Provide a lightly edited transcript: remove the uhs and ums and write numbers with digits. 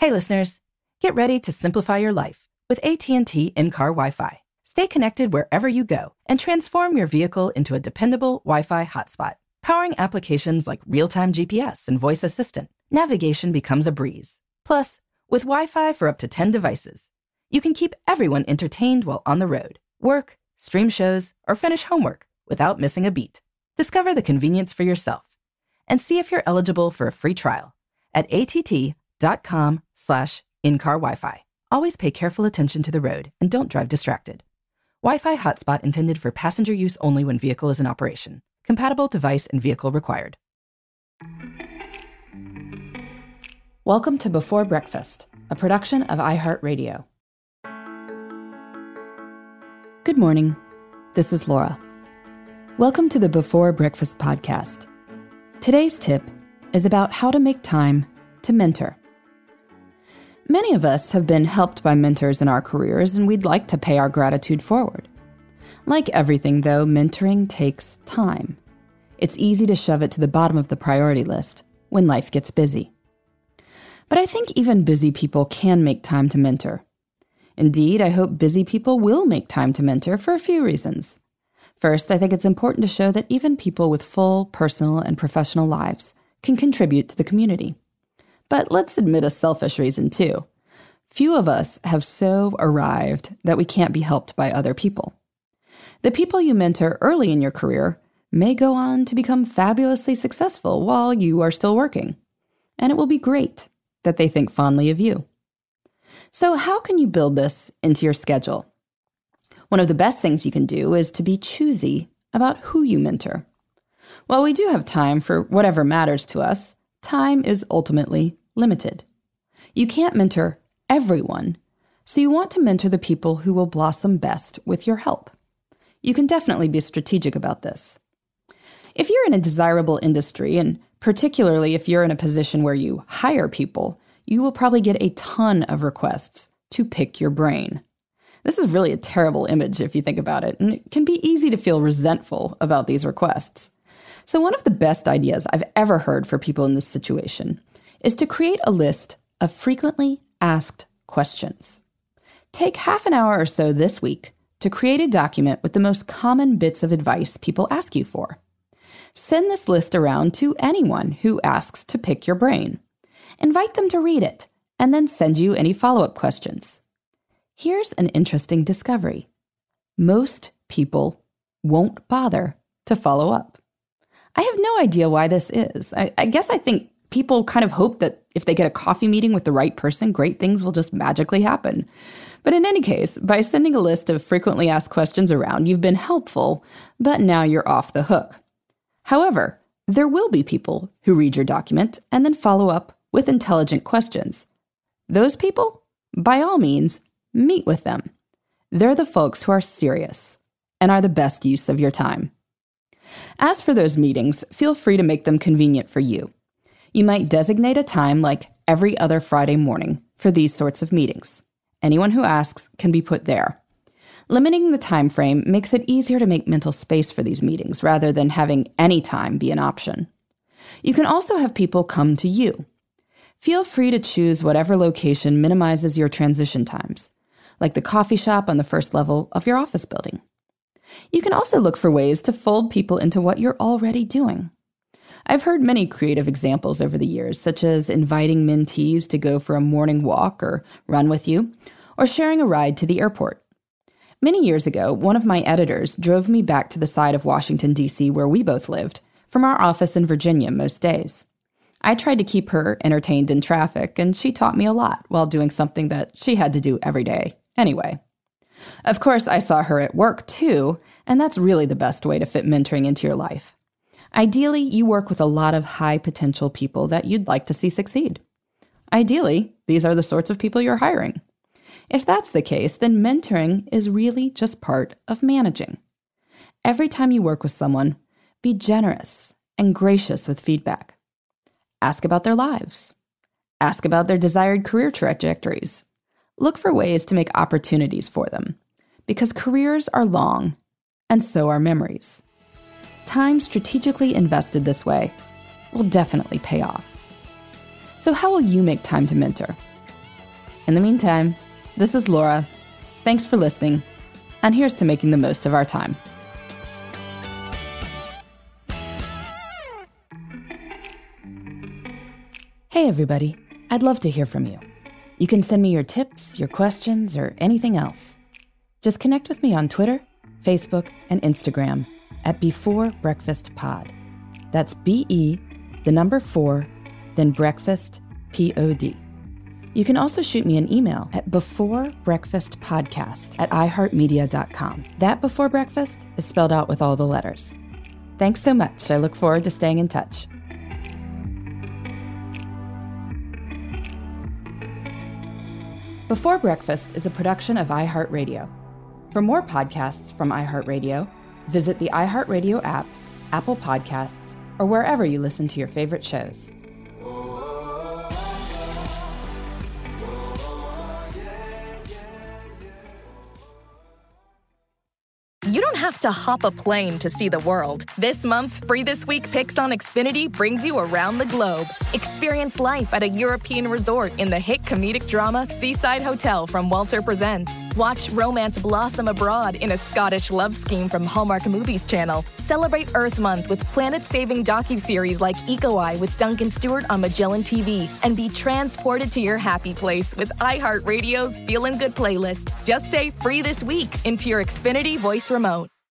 Hey listeners, get ready to simplify your life with AT&T in-car Wi-Fi. Stay connected wherever you go and transform your vehicle into a dependable Wi-Fi hotspot. Powering applications like real-time GPS and voice assistant, navigation becomes a breeze. Plus, with Wi-Fi for up to 10 devices, you can keep everyone entertained while on the road, work, stream shows, or finish homework without missing a beat. Discover the convenience for yourself and see if you're eligible for a free trial at att.com/in-car Wi-Fi. Always pay careful attention to the road and don't drive distracted. Wi-Fi hotspot intended for passenger use only when vehicle is in operation. Compatible device and vehicle required. Welcome to Before Breakfast, a production of iHeartRadio. Good morning. This is Laura. Welcome to the Before Breakfast podcast. Today's tip is about how to make time to mentor. Many of us have been helped by mentors in our careers, and we'd like to pay our gratitude forward. Like everything, though, mentoring takes time. It's easy to shove it to the bottom of the priority list when life gets busy. But I think even busy people can make time to mentor. Indeed, I hope busy people will make time to mentor for a few reasons. First, I think it's important to show that even people with full personal and professional lives can contribute to the community. But let's admit a selfish reason, too. Few of us have so arrived that we can't be helped by other people. The people you mentor early in your career may go on to become fabulously successful while you are still working. And it will be great that they think fondly of you. So how can you build this into your schedule? One of the best things you can do is to be choosy about who you mentor. While we do have time for whatever matters to us, time is ultimately limited. You can't mentor everyone, so you want to mentor the people who will blossom best with your help. You can definitely be strategic about this. If you're in a desirable industry, and particularly if you're in a position where you hire people, you will probably get a ton of requests to pick your brain. This is really a terrible image if you think about it, and it can be easy to feel resentful about these requests. So one of the best ideas I've ever heard for people in this situation is to create a list of frequently asked questions. Take half an hour or so this week to create a document with the most common bits of advice people ask you for. Send this list around to anyone who asks to pick your brain. Invite them to read it and then send you any follow-up questions. Here's an interesting discovery. Most people won't bother to follow up. I have no idea why this is. I guess I think people kind of hope that if they get a coffee meeting with the right person, great things will just magically happen. But in any case, by sending a list of frequently asked questions around, you've been helpful, but now you're off the hook. However, there will be people who read your document and then follow up with intelligent questions. Those people, by all means, meet with them. They're the folks who are serious and are the best use of your time. As for those meetings, feel free to make them convenient for you. You might designate a time like every other Friday morning for these sorts of meetings. Anyone who asks can be put there. Limiting the time frame makes it easier to make mental space for these meetings rather than having any time be an option. You can also have people come to you. Feel free to choose whatever location minimizes your transition times, like the coffee shop on the first level of your office building. You can also look for ways to fold people into what you're already doing. I've heard many creative examples over the years, such as inviting mentees to go for a morning walk or run with you, or sharing a ride to the airport. Many years ago, one of my editors drove me back to the side of Washington, D.C., where we both lived, from our office in Virginia most days. I tried to keep her entertained in traffic, and she taught me a lot while doing something that she had to do every day anyway. Of course, I saw her at work too, and that's really the best way to fit mentoring into your life. Ideally, you work with a lot of high-potential people that you'd like to see succeed. Ideally, these are the sorts of people you're hiring. If that's the case, then mentoring is really just part of managing. Every time you work with someone, be generous and gracious with feedback. Ask about their lives. Ask about their desired career trajectories. Look for ways to make opportunities for them, because careers are long, and so are memories. Time strategically invested this way will definitely pay off. So how will you make time to mentor? In the meantime, this is Laura. Thanks for listening, and here's to making the most of our time. Hey everybody, I'd love to hear from you. You can send me your tips, your questions, or anything else. Just connect with me on Twitter, Facebook, and Instagram at Before Breakfast Pod. That's BE, the number 4, then breakfast, POD. You can also shoot me an email at beforebreakfastpodcast@iheartmedia.com. That Before Breakfast is spelled out with all the letters. Thanks so much. I look forward to staying in touch. Before Breakfast is a production of iHeartRadio. For more podcasts from iHeartRadio, visit the iHeartRadio app, Apple Podcasts, or wherever you listen to your favorite shows. You don't have to hop a plane to see the world. This month's Free This Week Picks on Xfinity brings you around the globe. Experience life at a European resort in the hit comedic drama Seaside Hotel from Walter Presents. Watch romance blossom abroad in a Scottish love scheme from Hallmark Movies Channel. Celebrate Earth Month with planet-saving docuseries like Eco Eye with Duncan Stewart on Magellan TV. And be transported to your happy place with iHeartRadio's Feelin' Good playlist. Just say Free This Week into your Xfinity voice remote.